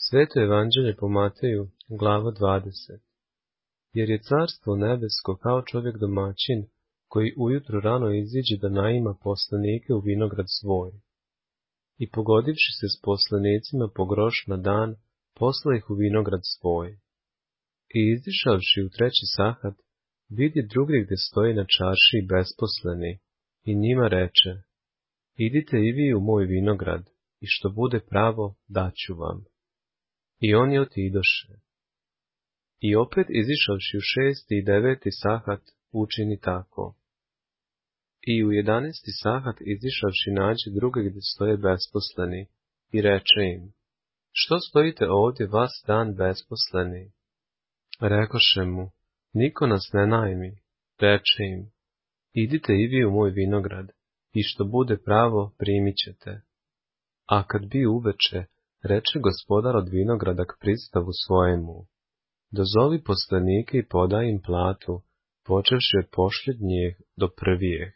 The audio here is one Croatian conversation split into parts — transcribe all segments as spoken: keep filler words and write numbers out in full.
Sveto evanđelje po Mateju, glava dvadeset. Jer je carstvo nebesko kao čovjek domaćin, koji ujutru rano iziđe da naima poslanike u vinograd svoj. I pogodivši se s poslanicima po groš na dan, posla ih u vinograd svoj. I izišavši u treći sahat, vidi drugi gde stoji na čaršiji besposleni, i njima reče: idite i vi u moj vinograd, i što bude pravo, daću vam. I oni otidoše. I opet izišavši u šesti i deveti sahat, učini tako. I u jedanesti sahat izišavši nađe druge gde stoje besposleni, i reče im: što stojite ovdje vas dan besposleni? Rekoše mu: niko nas ne najmi. Reče im: idite i vi u moj vinograd, i što bude pravo, primit ćete. A kad bi uveče, reče gospodar od vinograda k pristavu svojemu: dozovi poslanike i podaj im platu, počevši od pošljednjeg do prvijeg.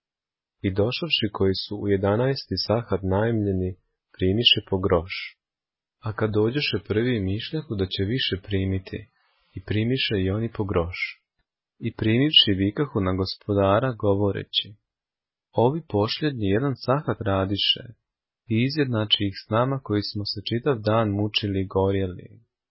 I došavši koji su u jedanaesti sahat najmljeni, primiše po groš. A kad dođeše prvi, mišljahu da će više primiti, i primiše i oni po groš. I primivši vikahu na gospodara, govoreći: ovi pošljednji jedan sahat radiše, i izjednači ih s nama koji smo se čitav dan mučili i gorjeli.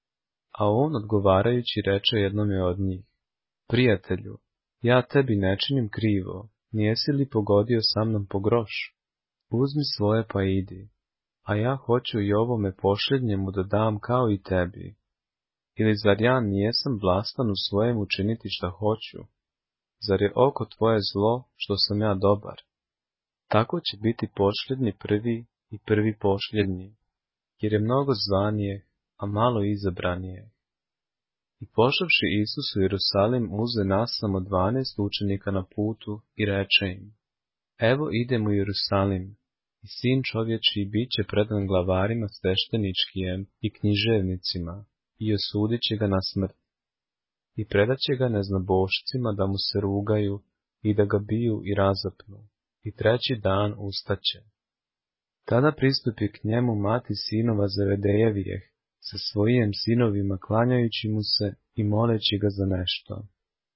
A on odgovarajući reče jednome od njih: prijatelju, ja tebi ne činim krivo, nijesi li pogodio sa mnom po groš? Uzmi svoje pa idi, a ja hoću i ovome pošljednjemu da dam kao i tebi. Ili zar ja nijesam vlastan u svojem učiniti šta hoću? Zar je oko tvoje zlo što sam ja dobar? Tako će biti pošljednji prvi i prvi pošljednji, jer je mnogo zvanije, a malo izabranije. I pošavši Isus u Jerusalim, uze nasamo dvanaest učenika na putu i reče im: evo idemo u Jerusalim, i sin čovječiji bit će predan glavarima svešteničkijem i književnicima, i osudit će ga na smrt. I predat će ga neznabošcima da mu se rugaju i da ga biju i razapnu, i treći dan ustaće. Tada pristupi k njemu mati sinova Zevedejevijeh sa svojim sinovima, klanjajući mu se i moleći ga za nešto.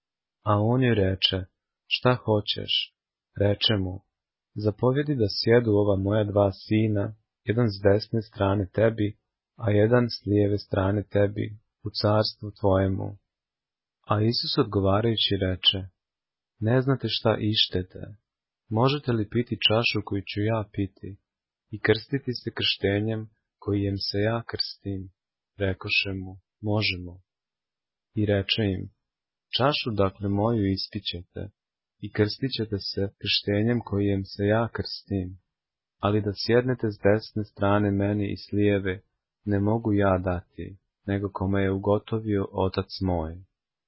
A on joj reče: šta hoćeš? Reče mu: zapovjedi da sjedu ova moja dva sina, jedan s desne strane tebi, a jedan s lijeve strane tebi, u carstvu tvojemu. A Isus odgovarajući reče: ne znate šta ištete, možete li piti čašu koju ću ja piti, i krstiti se krštenjem kojijem se ja krstim? Rekoše mu: možemo. I reče im: čašu dakle moju ispićete, i krstit ćete se krštenjem kojijem se ja krstim, ali da sjednete s desne strane meni i s lijeve, ne mogu ja dati, nego kome je ugotovio Otac moj.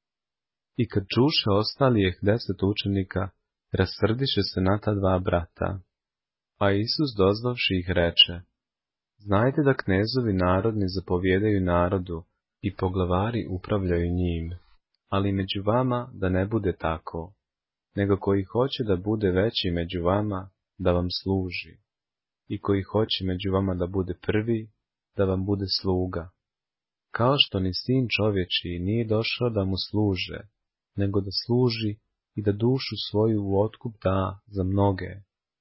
I kad čuše ostalijeh deset učenika, rasrdiše se na ta dva brata. A Isus dozvavši ih reče: znajte da knezovi narodni zapovjedaju narodu i poglavari upravljaju njim, ali među vama da ne bude tako, nego koji hoće da bude veći među vama, da vam služi, i koji hoće među vama da bude prvi, da vam bude sluga. Kao što ni sin čovječiji nije došao da mu služe, nego da služi i da dušu svoju u otkup da za mnoge.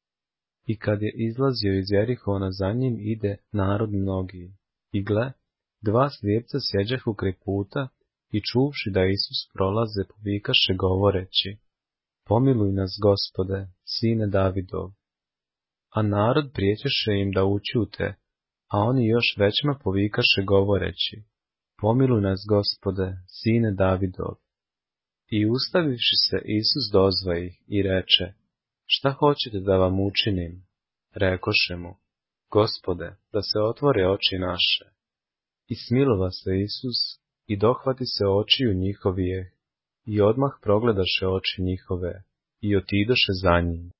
I kad je izlazio iz Jerihona, za njim ide narod mnogi. I gle, dva slijepca sjeđahu kraj puta, i čuvši da Isus prolaze, povikaše govoreći: pomiluj nas, Gospode, sine Davidov. A narod prijećeše im da učute, a oni još većma povikaše govoreći: pomiluj nas, Gospode, sine Davidov. I ustavivši se, Isus dozva ih i reče: šta hoćete da vam učinim? Rekoše mu: Gospode, da se otvore oči naše. I smilova se Isus, i dohvati se očiju njihovije, i odmah progledaše oči njihove, i otidoše za njim.